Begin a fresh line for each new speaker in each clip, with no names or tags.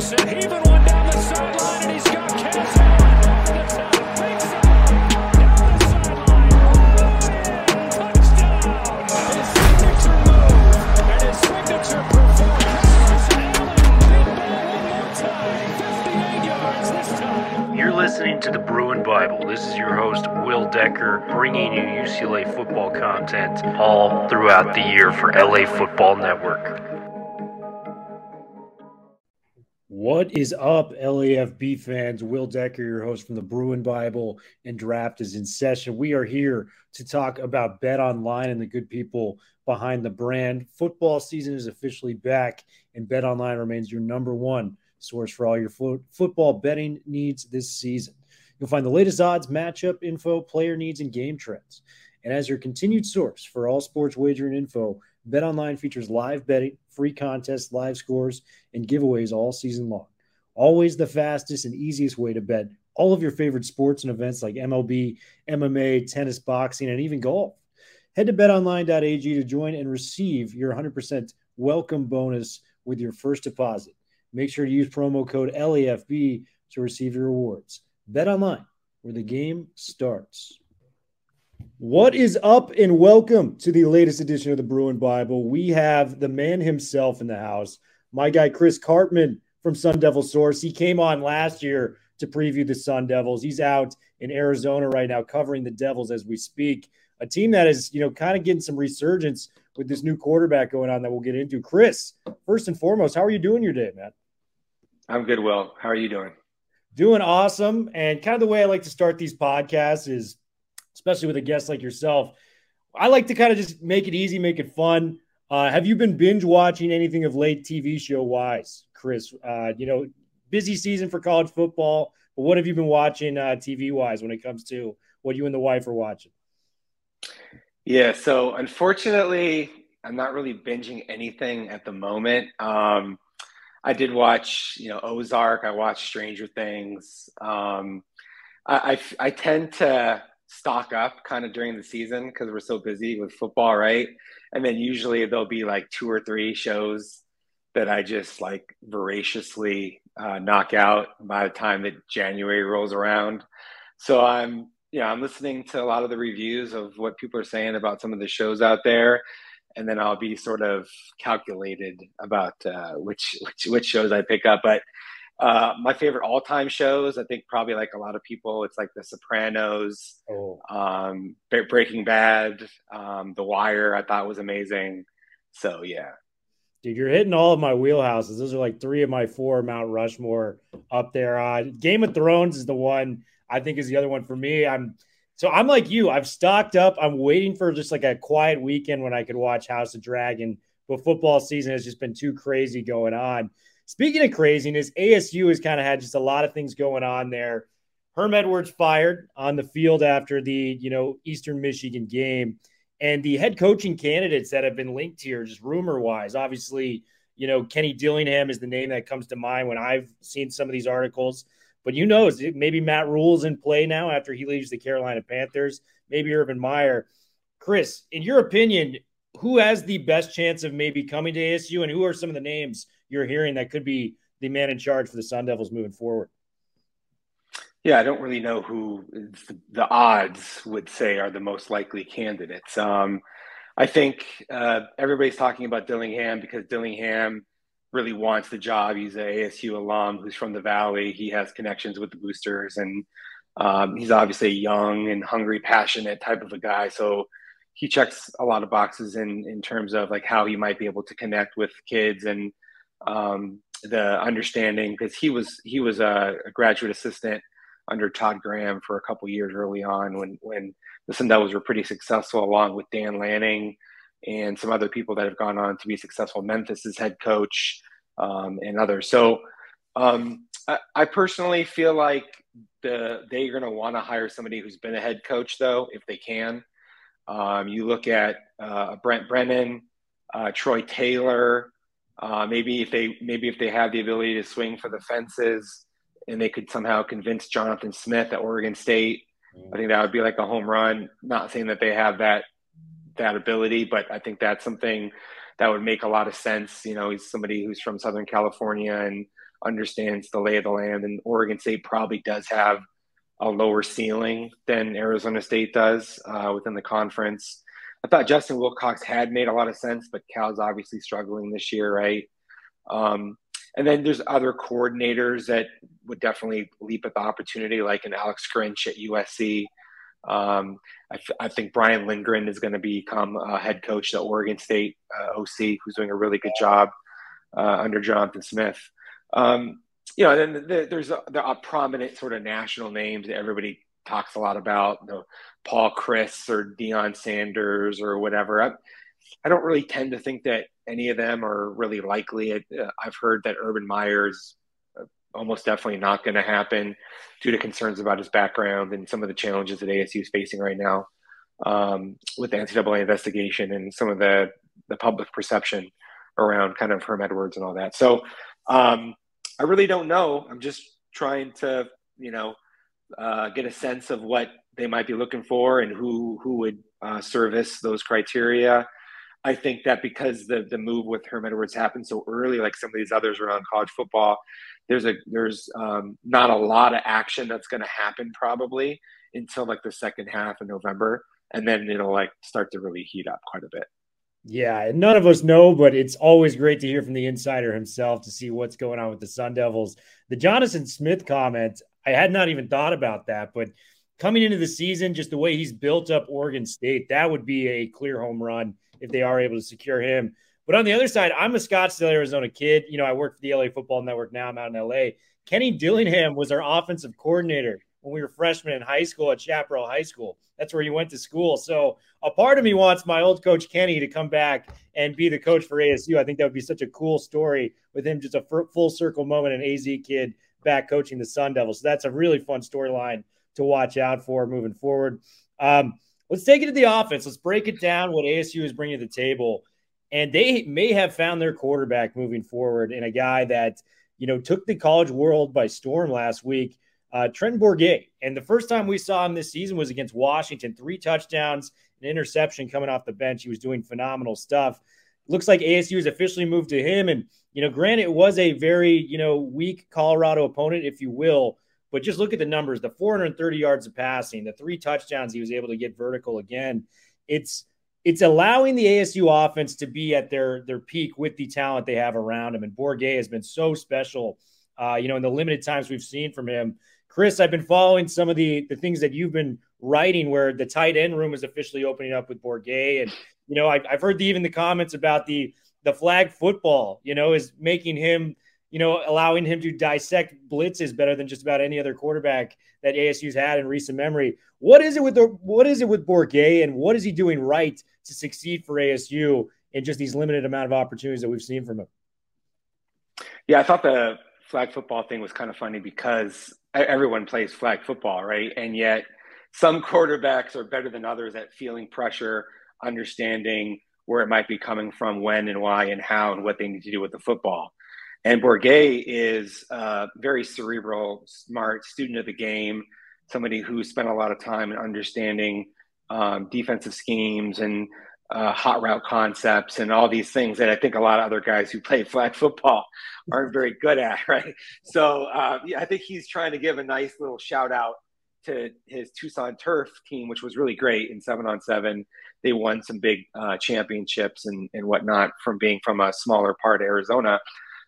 Wilson heaving one down the sideline, and he's got Cass Allen over the top. Big side, down the sideline. Touchdown. His signature move and his signature performance. Allen, deep ball one more time. 58 yards this time.
You're listening to the Bruin Bible. This is your host, Will Decker, bringing you UCLA football content all throughout the year for LA Football Network.
What is up, LAFB fans? Will Decker, your host from the Bruin Bible, and Draft is in session. We are here to talk about BetOnline and the good people behind the brand. Football season is officially back, and BetOnline remains your number one source for all your football betting needs this season. You'll find the latest odds, matchup info, player needs, and game trends. And as your continued source for all sports wagering info, BetOnline features live betting, free contests, live scores, and giveaways all season long. Always the fastest and easiest way to bet all of your favorite sports and events like MLB, MMA, tennis, boxing, and even golf. Head to betonline.ag to join and receive your 100% welcome bonus with your first deposit. Make sure to use promo code LAFB to receive your rewards. BetOnline, where the game starts. What is up, and welcome to the latest edition of the Bruin Bible. We have the man himself in the house, my guy Chris Karpman from Sun Devil Source. He came on last year to preview the Sun Devils. He's out in Arizona right now covering the Devils as we speak, a team that is, kind of getting some resurgence with this new quarterback going on that we'll get into. Chris, first and foremost, how are you doing your day, man?
I'm good, Will. How are you doing?
Doing awesome. And kind of the way I like to start these podcasts is, especially with a guest like yourself, I like to kind of just make it easy, make it fun. Have you been binge watching anything of late TV show wise, Chris? Busy season for college football, but what have you been watching TV wise when it comes to what you and the wife are watching?
Yeah, so unfortunately, I'm not really binging anything at the moment. I did watch, Ozark. I watched Stranger Things. I tend to stock up kind of during the season because we're so busy with football, right? And then usually there'll be like 2 or 3 shows that I just like voraciously knock out by the time that January rolls around. So I'm listening to a lot of the reviews of what people are saying about some of the shows out there, and then I'll be sort of calculated about which shows I pick up. But my favorite all-time shows, I think probably like a lot of people, it's like The Sopranos, Breaking Bad, The Wire, I thought was amazing. So, yeah.
Dude, you're hitting all of my wheelhouses. Those are like 3 of my 4 Mount Rushmore up there. Game of Thrones is the one I think is the other one for me. I'm like you. I've stocked up. I'm waiting for just like a quiet weekend when I could watch House of Dragon. But football season has just been too crazy going on. Speaking of craziness, ASU has kind of had just a lot of things going on there. Herm Edwards fired on the field after the, Eastern Michigan game. And the head coaching candidates that have been linked here, just rumor-wise, obviously, Kenny Dillingham is the name that comes to mind when I've seen some of these articles. But maybe Matt Rule's in play now after he leaves the Carolina Panthers, maybe Urban Meyer. Chris, in your opinion, who has the best chance of maybe coming to ASU, and who are some of the names you're hearing that could be the man in charge for the Sun Devils moving forward?
Yeah, I don't really know who the odds would say are the most likely candidates. I think everybody's talking about Dillingham because Dillingham really wants the job. He's an ASU alum who's from the Valley. He has connections with the Boosters, and he's obviously a young and hungry, passionate type of a guy. So he checks a lot of boxes in terms of like how he might be able to connect with kids and the understanding, because he was a graduate assistant under Todd Graham for a couple years early on when the Sun Devils were pretty successful, along with Dan Lanning and some other people that have gone on to be successful. Memphis's head coach and others. So I personally feel like they're going to want to hire somebody who's been a head coach, though, if they can. You look at Brent Brennan, Troy Taylor. Maybe if they have the ability to swing for the fences, and they could somehow convince Jonathan Smith at Oregon State, I think that would be like a home run. Not saying that they have that ability, but I think that's something that would make a lot of sense. He's somebody who's from Southern California and understands the lay of the land, and Oregon State probably does have a lower ceiling than Arizona State does within the conference. I thought Justin Wilcox had made a lot of sense, but Cal's obviously struggling this year, right? And then there's other coordinators that would definitely leap at the opportunity, like an Alex Grinch at USC. I think Brian Lindgren is going to become a head coach at Oregon State OC, who's doing a really good job under Jonathan Smith. Then there's a prominent sort of national names that everybody talks a lot about, Paul Chryst or Deion Sanders or whatever. I don't really tend to think that any of them are really likely. I've heard that Urban Meyer is almost definitely not going to happen due to concerns about his background and some of the challenges that ASU is facing right now with the NCAA investigation and some of the public perception around kind of Herm Edwards and all that. So I really don't know. I'm just trying to, get a sense of what they might be looking for and who would service those criteria. I think that because the move with Herm Edwards happened so early, like some of these others around college football, there's not a lot of action that's going to happen probably until like the second half of November, and then it'll like start to really heat up quite a bit.
Yeah, and none of us know, but it's always great to hear from the insider himself to see what's going on with the Sun Devils. The Jonathan Smith comment, I had not even thought about that, but coming into the season, just the way he's built up Oregon State, that would be a clear home run if they are able to secure him. But on the other side, I'm a Scottsdale, Arizona kid. I work for the LA Football Network now. I'm out in LA. Kenny Dillingham was our offensive coordinator when we were freshmen in high school at Chaparral High School. That's where he went to school. So a part of me wants my old coach Kenny to come back and be the coach for ASU. I think that would be such a cool story with him, just a full circle moment, an AZ kid back coaching the Sun Devils. So that's a really fun storyline to watch out for moving forward. Let's take it to the offense. Let's break it down, what ASU is bringing to the table. And they may have found their quarterback moving forward in a guy that, took the college world by storm last week, Trent Bourguet. And the first time we saw him this season was against Washington, 3 touchdowns, an interception coming off the bench. He was doing phenomenal stuff. Looks like ASU has officially moved to him. And, granted, it was a very, weak Colorado opponent, if you will. But just look at the numbers, the 430 yards of passing, the 3 touchdowns he was able to get vertical again. It's allowing the ASU offense to be at their peak with the talent they have around him. And Bourguet has been so special, in the limited times we've seen from him. Chris, I've been following some of the things that you've been writing where the tight end room is officially opening up with Bourguet. And, I've heard even the comments about the flag football, is making him – allowing him to dissect blitzes better than just about any other quarterback that ASU's had in recent memory. What is it with Bourguet, and what is he doing right to succeed for ASU in just these limited amount of opportunities that we've seen from him?
Yeah, I thought the flag football thing was kind of funny because everyone plays flag football, right? And yet some quarterbacks are better than others at feeling pressure, understanding where it might be coming from, when and why and how, and what they need to do with the football. And Bourguet is a very cerebral, smart student of the game, somebody who spent a lot of time in understanding defensive schemes and hot route concepts and all these things that I think a lot of other guys who play flag football aren't very good at, right? So I think he's trying to give a nice little shout out to his Tucson Turf team, which was really great in 7-on-7. They won some big championships and whatnot from being from a smaller part of Arizona.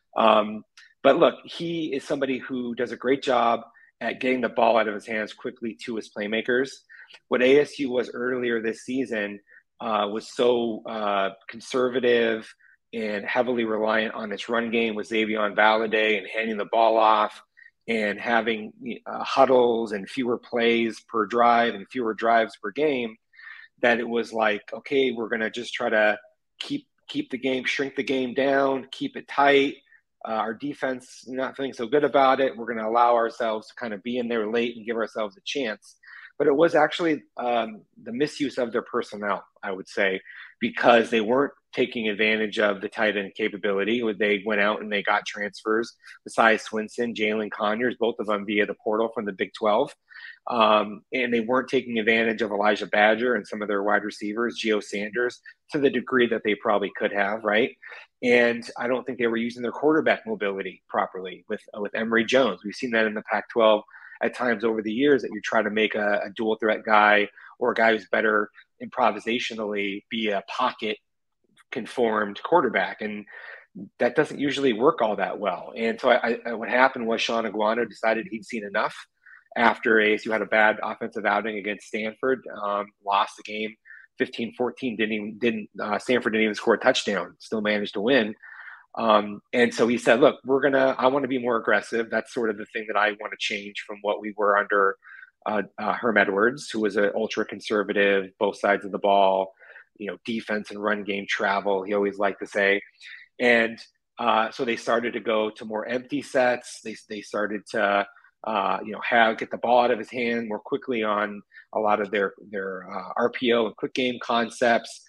But look, he is somebody who does a great job at getting the ball out of his hands quickly to his playmakers. What ASU was earlier this season was so conservative and heavily reliant on its run game with Xavier Valladay and handing the ball off and having huddles and fewer plays per drive and fewer drives per game, that it was like, okay, we're going to just try to keep the game, shrink the game down, keep it tight. Our defense not feeling so good about it. We're going to allow ourselves to kind of be in there late and give ourselves a chance. but it was actually the misuse of their personnel, I would say, because they weren't taking advantage of the tight end capability. They went out and they got transfers besides Swinson, Jalen Conyers, both of them via the portal from the Big 12. And they weren't taking advantage of Elijah Badger and some of their wide receivers, Gio Sanders, to the degree that they probably could have, right? And I don't think they were using their quarterback mobility properly with Emory Jones. We've seen that in the Pac-12 at times over the years, that you try to make a dual threat guy or a guy who's better improvisationally be a pocket conformed quarterback. And that doesn't usually work all that well. And so what happened was Sean Aguano decided he'd seen enough after ASU had a bad offensive outing against Stanford, lost the game 15-14, Stanford didn't even score a touchdown, still managed to win. And so he said, look, I want to be more aggressive. That's sort of the thing that I want to change from what we were under Herm Edwards, who was an ultra conservative, both sides of the ball, defense and run game travel, he always liked to say. And so they started to go to more empty sets. They started to get the ball out of his hand more quickly on a lot of their RPO and quick game concepts.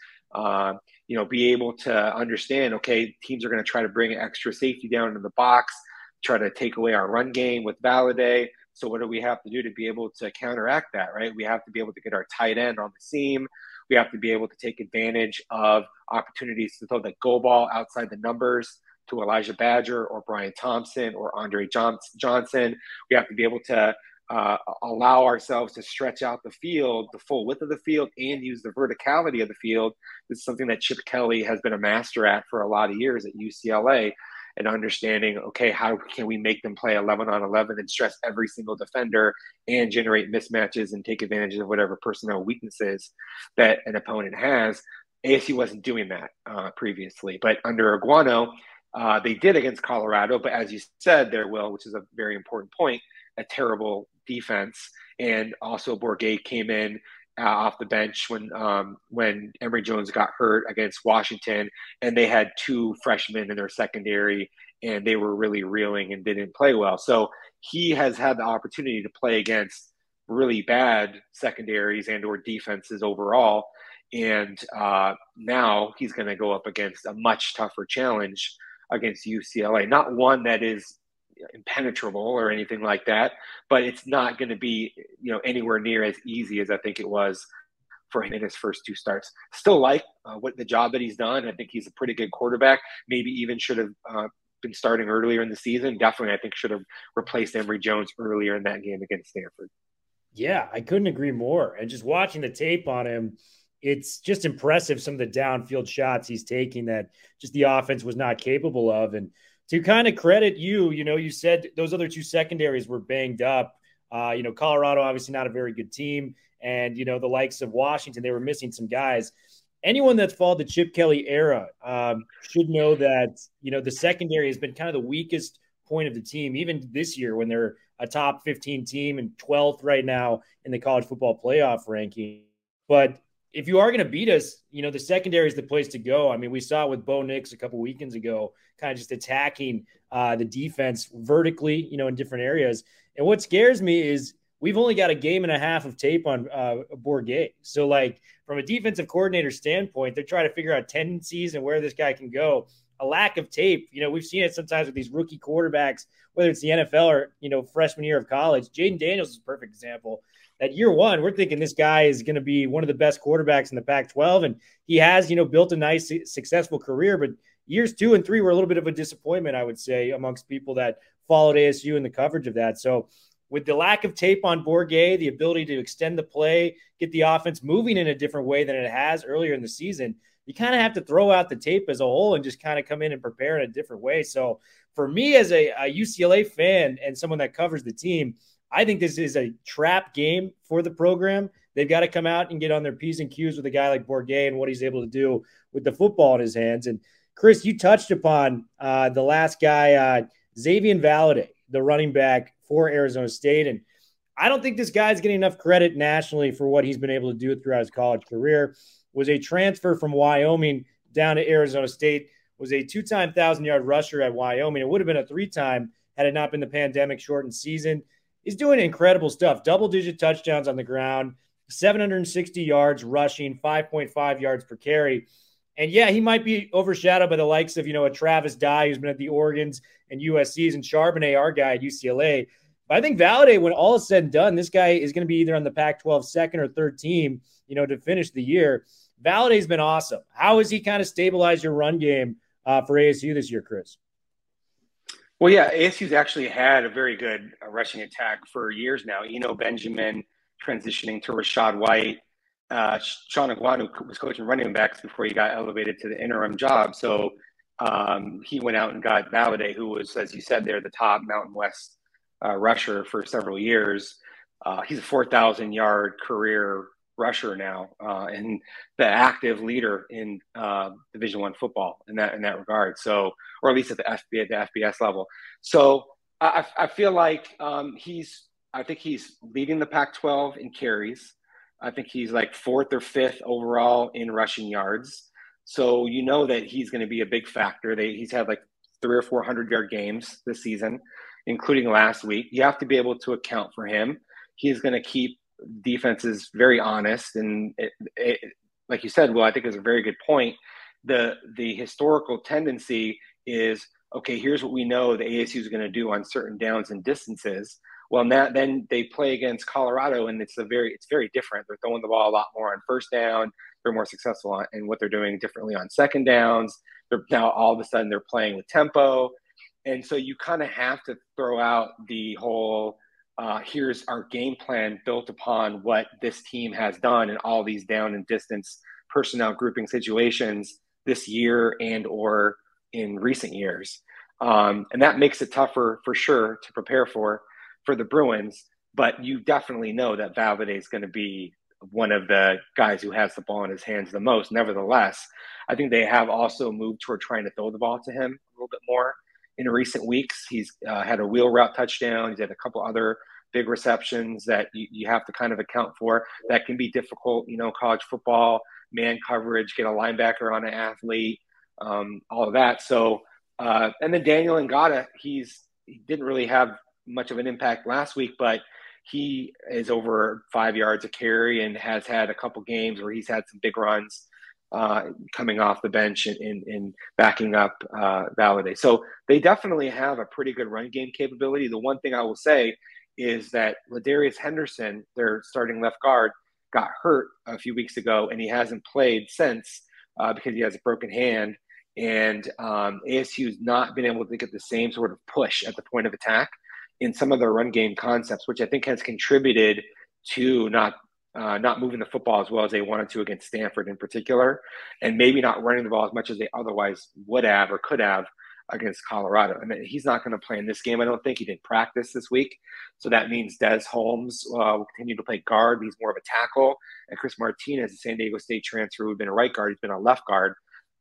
Be able to understand, okay, teams are going to try to bring extra safety down into the box, try to take away our run game with Valladay. So what do we have to do to be able to counteract that, right? We have to be able to get our tight end on the seam. We have to be able to take advantage of opportunities to throw the go ball outside the numbers to Elijah Badger or Brian Thompson or Andre Johnson. We have to be able to allow ourselves to stretch out the field, the full width of the field, and use the verticality of the field. This is something that Chip Kelly has been a master at for a lot of years at UCLA, and understanding, okay, how can we make them play 11 on 11 and stress every single defender and generate mismatches and take advantage of whatever personnel weaknesses that an opponent has. ASU wasn't doing that previously, but under Aguano, they did against Colorado. But as you said there, Will, which is a very important point, a terrible defense. And also Bourguet came in off the bench when Emory Jones got hurt against Washington, and they had two freshmen in their secondary, and they were really reeling and didn't play well. So he has had the opportunity to play against really bad secondaries and or defenses overall. And now he's going to go up against a much tougher challenge against UCLA. Not one that is impenetrable or anything like that, but it's not going to be anywhere near as easy as I think it was for him in his first two starts. Still like what the job that he's done. I think he's a pretty good quarterback. Maybe even should have been starting earlier in the season. Definitely, I think should have replaced Emory Jones earlier in that game against Stanford.
Yeah, I couldn't agree more. And just watching the tape on him, it's just impressive, some of the downfield shots he's taking that just the offense was not capable of. And to kind of credit you, you said those other two secondaries were banged up. Colorado, obviously not a very good team. And, the likes of Washington, they were missing some guys. Anyone that's followed the Chip Kelly era should know that, the secondary has been kind of the weakest point of the team, even this year when they're a top 15 team and 12th right now in the college football playoff ranking. But if you are going to beat us, the secondary is the place to go. I mean, we saw it with Bo Nix a couple weekends ago, kind of just attacking the defense vertically, in different areas. And what scares me is we've only got a game and a half of tape on Bourguet. So, from a defensive coordinator standpoint, they're trying to figure out tendencies and where this guy can go. A lack of tape, we've seen it sometimes with these rookie quarterbacks, whether it's the NFL or, freshman year of college. Jaden Daniels is a perfect example. That year one, we're thinking this guy is going to be one of the best quarterbacks in the Pac-12, and he has, built a nice, successful career. But years 2 and 3 were a little bit of a disappointment, I would say, amongst people that followed ASU and the coverage of that. So with the lack of tape on Bourguet, the ability to extend the play, get the offense moving in a different way than it has earlier in the season, you kind of have to throw out the tape as a whole and just kind of come in and prepare in a different way. So for me as a UCLA fan and someone that covers the team, I think this is a trap game for the program. They've got to come out and get on their P's and Q's with a guy like Bourguet and what he's able to do with the football in his hands. And Chris, you touched upon the last guy, Xavier Valladay, the running back for Arizona State. And I don't think this guy's getting enough credit nationally for what he's been able to do throughout his college career. Was a transfer from Wyoming down to Arizona State, was a 2-time 1,000-yard rusher at Wyoming. It would have been a 3-time had it not been the pandemic shortened season. He's doing incredible stuff. Double-digit touchdowns on the ground, 760 yards rushing, 5.5 yards per carry. And yeah, he might be overshadowed by the likes of, a Travis Dye, who's been at the Oregons and USC's, and Charbonnet, our guy at UCLA. But I think Valladay, when all is said and done, this guy is going to be either on the Pac-12 second or third team, to finish the year. Valladay's been awesome. How has he kind of stabilized your run game for ASU this year, Chris?
Well, yeah, ASU's actually had a very good rushing attack for years now. Benjamin transitioning to Rashad White. Sean Aguanu was coaching running backs before he got elevated to the interim job. So he went out and got Valladay, who was, as you said, the top Mountain West rusher for several years. He's a 4,000-yard career rusher now, and the active leader in Division I football in that regard. So, or at least at the FBS level. So I feel like I think he's leading the Pac-12 in carries. I think he's like 4th or 5th overall in rushing yards. So that he's going to be a big factor. He's had like 300 or 400-yard games this season, including last week. You have to be able to account for him. He's going to keep defenses very honest, and like you said, well, I think it's a very good point. The historical tendency is, okay, here's what we know the ASU is going to do on certain downs and distances. Well, then they play against Colorado, and it's very different. They're throwing the ball a lot more on first down. They're more successful in what they're doing differently on second downs. Now all of a sudden they're playing with tempo, and so you kind of have to throw out the whole here's our game plan built upon what this team has done in all these down and distance personnel grouping situations this year and or in recent years. And that makes it tougher for sure to prepare for the Bruins, but you definitely know that Valladay is going to be one of the guys who has the ball in his hands the most. Nevertheless, I think they have also moved toward trying to throw the ball to him a little bit more in recent weeks. He's had a wheel route touchdown. He's had a couple other big receptions that you have to kind of account for. That can be difficult, college football, man coverage, get a linebacker on an athlete, all of that. So, and then Daniel Ngata, he didn't really have much of an impact last week, but he is over 5 yards a carry and has had a couple games where he's had some big runs coming off the bench and backing up Valladay. So they definitely have a pretty good run game capability. The one thing I will say is that Ladarius Henderson, their starting left guard, got hurt a few weeks ago, and he hasn't played since because he has a broken hand. And ASU's not been able to get the same sort of push at the point of attack in some of their run game concepts, which I think has contributed to not moving the football as well as they wanted to against Stanford in particular, and maybe not running the ball as much as they otherwise would have or could have against Colorado. I mean, he's not going to play in this game. I don't think he didn't practice this week. So that means Des Holmes will continue to play guard. He's more of a tackle. And Chris Martinez, the San Diego State transfer, who'd been a right guard, he's been a left guard.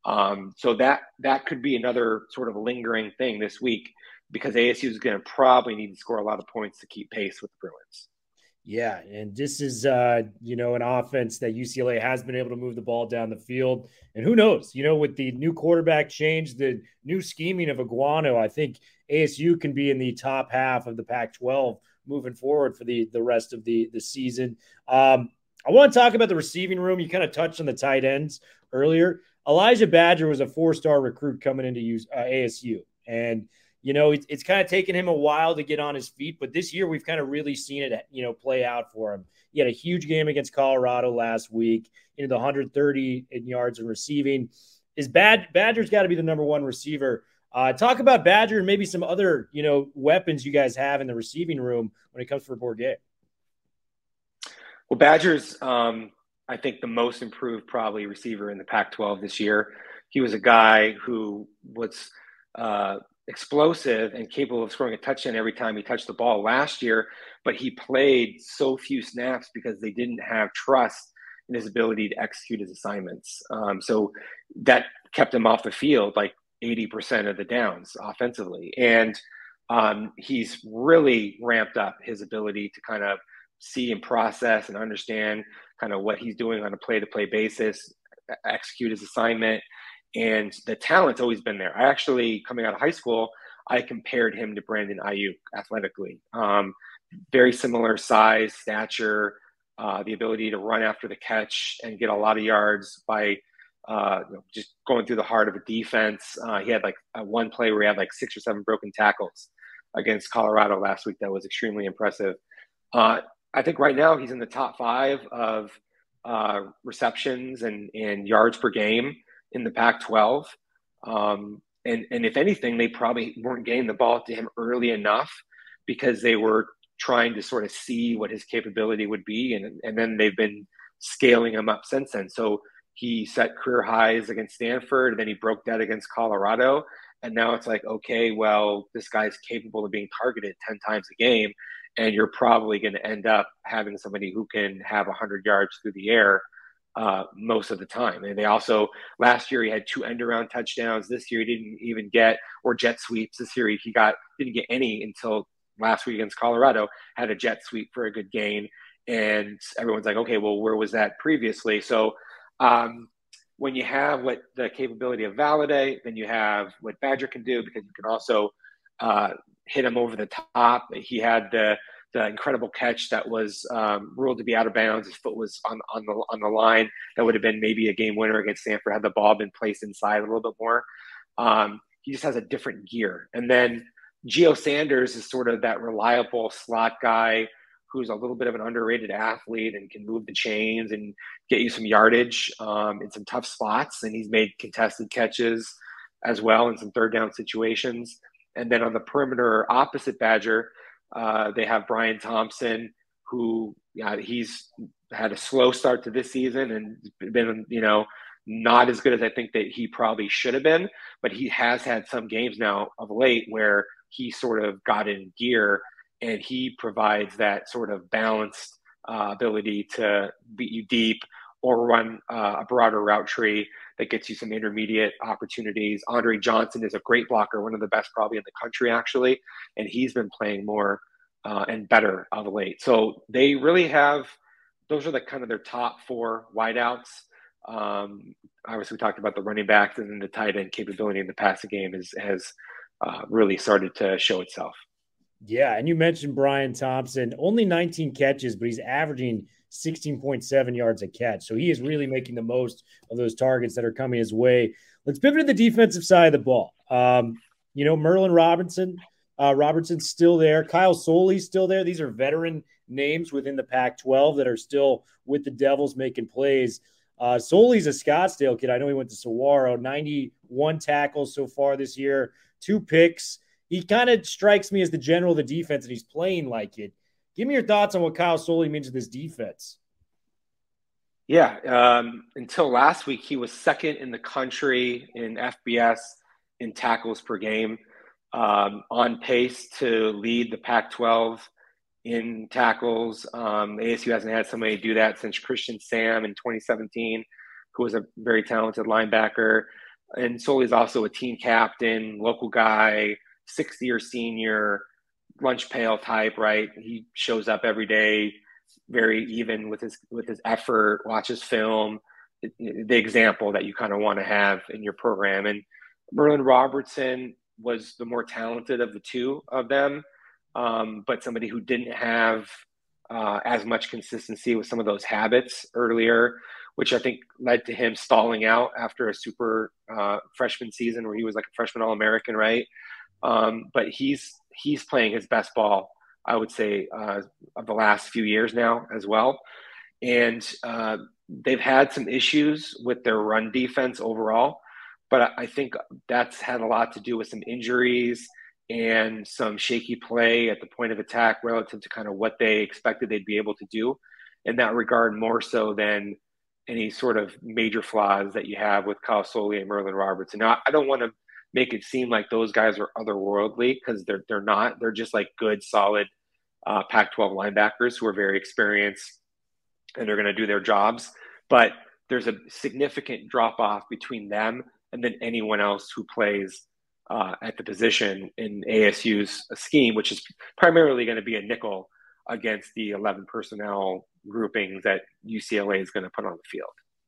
So that could be another sort of lingering thing this week, because ASU is going to probably need to score a lot of points to keep pace with the Bruins.
Yeah, and this is, an offense that UCLA has been able to move the ball down the field. And who knows, with the new quarterback change, the new scheming of Aguano, I think ASU can be in the top half of the Pac-12 moving forward for the rest of the season. I want to talk about the receiving room. You kind of touched on the tight ends earlier. Elijah Badger was a 4-star recruit coming into ASU. And it's kind of taken him a while to get on his feet, but this year we've kind of really seen it, play out for him. He had a huge game against Colorado last week, the 130 in yards and receiving. Badger's got to be the number one receiver. Talk about Badger and maybe some other, weapons you guys have in the receiving room when it comes for Bourguet.
Well, Badger's, I think, the most improved probably receiver in the Pac-12 this year. He was a guy who was explosive and capable of scoring a touchdown every time he touched the ball last year, but he played so few snaps because they didn't have trust in his ability to execute his assignments. So that kept him off the field like 80% of the downs offensively. And he's really ramped up his ability to kind of see and process and understand kind of what he's doing on a play-to-play basis, execute his assignment. And the talent's always been there. I actually, coming out of high school, I compared him to Brandon Ayuk athletically very similar size, stature, the ability to run after the catch and get a lot of yards by just going through the heart of a defense. He had like one play where he had like 6 or 7 broken tackles against Colorado last week. That was extremely impressive. I think right now he's in the top 5 of receptions and yards per game in the Pac-12. And if anything, they probably weren't getting the ball to him early enough because they were trying to sort of see what his capability would be. And then they've been scaling him up since then. So he set career highs against Stanford, and then he broke that against Colorado. And now it's like, okay, well, this guy's capable of being targeted 10 times a game, and you're probably going to end up having somebody who can have 100 yards through the air most of the time. And they also, last year he had 2 end-around touchdowns. This year he didn't even get, or jet sweeps. This year he didn't get any until last week against Colorado, had a jet sweep for a good gain. And everyone's like, okay, well, where was that previously? So when you have what the capability of Valladay, then you have what Badger can do, because you can also hit him over the top. He had the incredible catch that was ruled to be out of bounds. His foot was on the line. That would have been maybe a game winner against Stanford had the ball been placed inside a little bit more. He just has a different gear. And then Gio Sanders is sort of that reliable slot guy who's a little bit of an underrated athlete and can move the chains and get you some yardage in some tough spots. And he's made contested catches as well in some third down situations. And then on the perimeter opposite Badger, they have Brian Thompson, who he's had a slow start to this season and been, not as good as I think that he probably should have been. But he has had some games now of late where he sort of got in gear, and he provides that sort of balanced ability to beat you deep or run a broader route tree that gets you some intermediate opportunities. Andre Johnson is a great blocker, one of the best probably in the country, actually, and he's been playing more and better of late. So they really have – those are the kind of their top 4 wideouts. Obviously, we talked about the running backs, and then the tight end capability in the passing game has really started to show itself.
Yeah, and you mentioned Brian Thompson, only 19 catches, but he's averaging 16.7 yards a catch. So he is really making the most of those targets that are coming his way. Let's pivot to the defensive side of the ball. Merlin Robertson's still there. Kyle Soley's still there. These are veteran names within the Pac-12 that are still with the Devils making plays. Soley's a Scottsdale kid. I know he went to Saguaro, 91 tackles so far this year, 2 picks. He kind of strikes me as the general of the defense, and he's playing like it. Give me your thoughts on what Kyle Soley means to this defense.
Yeah, until last week, he was second in the country in FBS in tackles per game, on pace to lead the Pac-12 in tackles. ASU hasn't had somebody do that since Christian Sam in 2017, who was a very talented linebacker. And Soley's also a team captain, local guy, 6th-year senior, lunch pail type, right? He shows up every day, very even with his effort, watches film, the example that you kind of want to have in your program. And Merlin Robertson was the more talented of the 2 of them, but somebody who didn't have as much consistency with some of those habits earlier, which I think led to him stalling out after a super freshman season where he was like a freshman All-American, right? But he's playing his best ball, I would say, of the last few years now as well. And they've had some issues with their run defense overall, but I think that's had a lot to do with some injuries and some shaky play at the point of attack relative to kind of what they expected they'd be able to do in that regard, more so than any sort of major flaws that you have with Kyle Soley and Merlin Robertson. Now, I don't want to make it seem like those guys are otherworldly, because they're not. They're just like good, solid Pac-12 linebackers who are very experienced, and they're going to do their jobs. But there's a significant drop-off between them and then anyone else who plays at the position in ASU's scheme, which is primarily going to be a nickel against the 11 personnel groupings that UCLA is going to put on the field.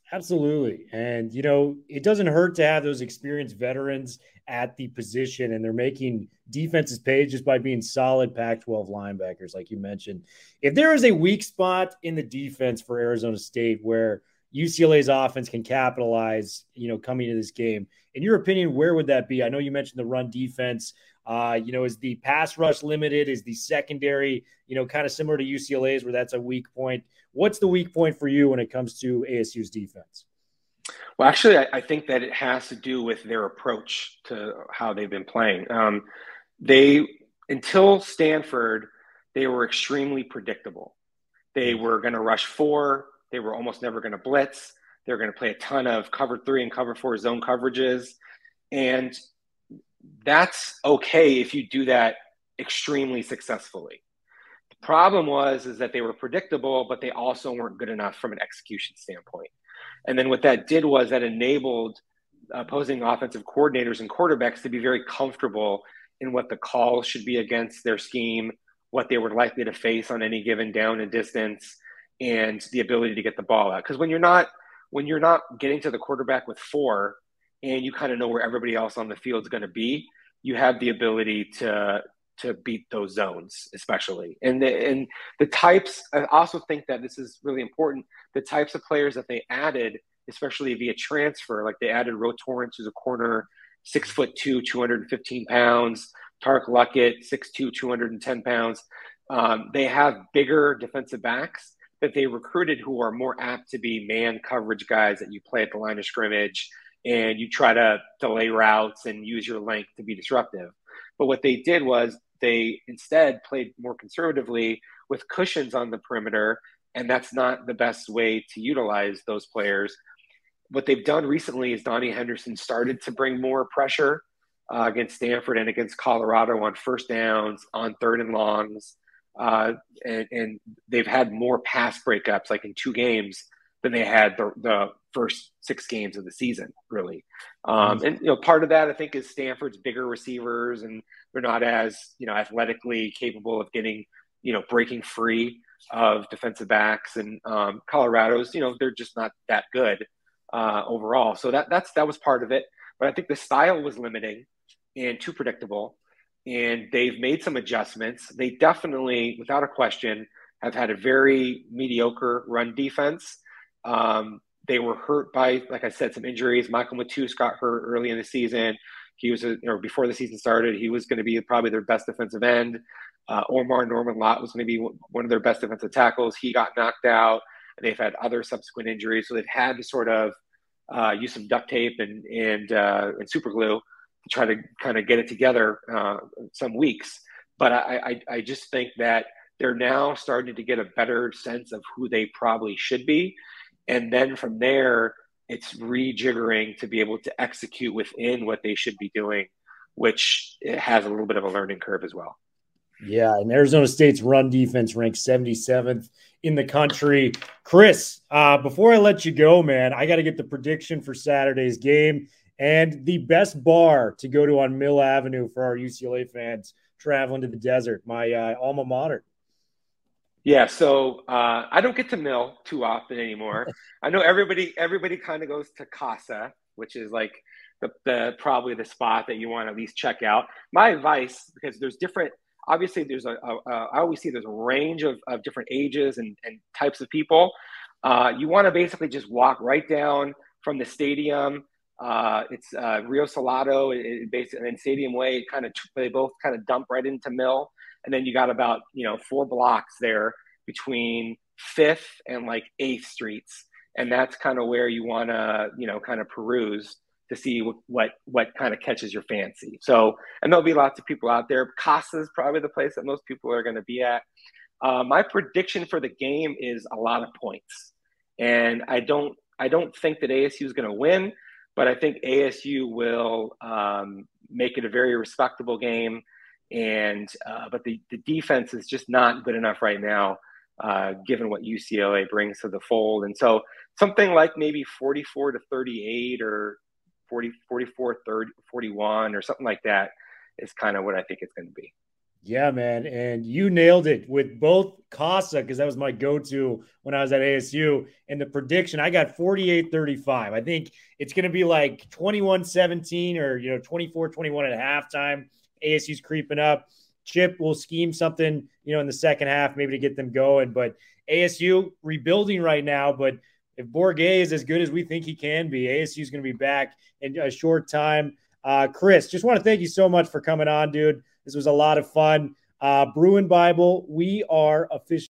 Absolutely. And, it doesn't hurt to have those experienced veterans at the position, and they're making defenses pay just by being solid Pac 12 linebackers, like you mentioned. If there is a weak spot in the defense for Arizona State where UCLA's offense can capitalize, coming into this game, in your opinion, where would that be? I know you mentioned the run defense. Is the pass rush limited? Is the secondary, kind of similar to UCLA's where that's a weak point? What's the weak point for you when it comes to ASU's defense?
Well, actually, I think that it has to do with their approach to how they've been playing. Until Stanford, they were extremely predictable. They were going to rush 4. They were almost never going to blitz. They were going to play a ton of cover 3 and cover 4 zone coverages. And that's okay if you do that extremely successfully. The problem is that they were predictable, but they also weren't good enough from an execution standpoint. And then what that did was that enabled opposing offensive coordinators and quarterbacks to be very comfortable in what the call should be against their scheme, what they were likely to face on any given down and distance, and the ability to get the ball out. Because when you're not getting to the quarterback with 4 and you kind of know where everybody else on the field is going to be, you have the ability to beat those zones, especially. And the types, I also think that this is really important, the types of players that they added, especially via transfer, like they added Ro Torrence, who's a corner, 6'2", 215 pounds, Tark Luckett, 6'2", 210 pounds. They have bigger defensive backs that they recruited who are more apt to be man coverage guys that you play at the line of scrimmage and you try to delay routes and use your length to be disruptive. But what they did was they instead played more conservatively with cushions on the perimeter, and that's not the best way to utilize those players. What they've done recently is Donnie Henderson started to bring more pressure against Stanford and against Colorado on first downs, on 3rd and longs, and they've had more pass breakups, like in 2 games, than they had the first 6 games of the season, really. And part of that I think is Stanford's bigger receivers, and they're not as athletically capable of getting breaking free of defensive backs, and Colorado's they're just not that good overall. So that was part of it. But I think the style was limiting and too predictable, and they've made some adjustments. They definitely, without a question, have had a very mediocre run defense. They were hurt by, like I said, some injuries. Michael Matus got hurt early in the season. He was, before the season started, he was going to be probably their best defensive end. Omar Norman Lott was going to be one of their best defensive tackles. He got knocked out, and they've had other subsequent injuries. So they've had to sort of use some duct tape and super glue to try to kind of get it together some weeks. But I just think that they're now starting to get a better sense of who they probably should be. And then from there, it's rejiggering to be able to execute within what they should be doing, which it has a little bit of a learning curve as well.
Yeah, and Arizona State's run defense ranked 77th in the country. Chris, before I let you go, man, I got to get the prediction for Saturday's game and the best bar to go to on Mill Avenue for our UCLA fans traveling to the desert, my alma mater.
Yeah, so I don't get to Mill too often anymore. I know everybody kind of goes to Casa, which is like the probably the spot that you want to at least check out. My advice, because there's different, obviously there's I always see there's a range of different ages and types of people. You want to basically just walk right down from the stadium. It's Rio Salado, basically, and Stadium Way. They both kind of dump right into Mill. And then you got about 4 blocks there between 5th and like 8th Streets, and that's kind of where you want to kind of peruse to see what kind of catches your fancy. So, and there'll be lots of people out there. Casa is probably the place that most people are going to be at. My prediction for the game is a lot of points, and I don't think that ASU is going to win, but I think ASU will make it a very respectable game. And but the defense is just not good enough right now, given what UCLA brings to the fold. And so something like maybe 44-38 or 44-30, 41 or something like that is kind of what I think it's going to be.
Yeah, man. And you nailed it with both Casa, because that was my go-to when I was at ASU. And the prediction, I got 48-35. I think it's going to be like 21-17 or, 24-21 at halftime. ASU's creeping up. Chip will scheme something, in the second half, maybe to get them going. But ASU rebuilding right now. But if Bourguet is as good as we think he can be, ASU is going to be back in a short time. Chris, just want to thank you so much for coming on, dude. This was a lot of fun. Bruin Bible, we are officially